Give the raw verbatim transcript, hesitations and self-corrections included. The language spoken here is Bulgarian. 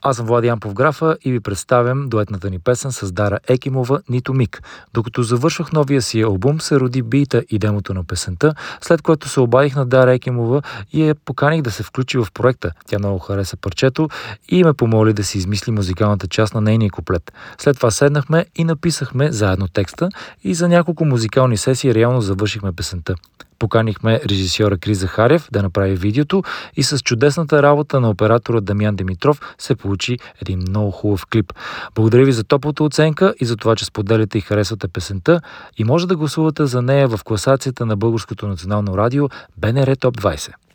Аз съм Влади Янпов Графа и ви представям дуетната ни песен с Дара Екимова «Нито миг». Докато завършвах новия си албум, се роди бита и демото на песента, след което се обадих на Дара Екимова и я поканих да се включи в проекта. Тя много хареса парчето и ме помоли да си измисли музикалната част на нейния куплет. След това седнахме и написахме заедно текста и за няколко музикални сесии реално завършихме песента. Поканихме режисьора Крис Захарев да направи видеото и с чудесната работа на оператора Дамян Димитров се получи един много хубав клип. Благодаря ви за топлата оценка и за това, че споделяте и харесвате песента и може да гласувате за нея в класацията на Българското национално радио Б Н Р Топ двайсет.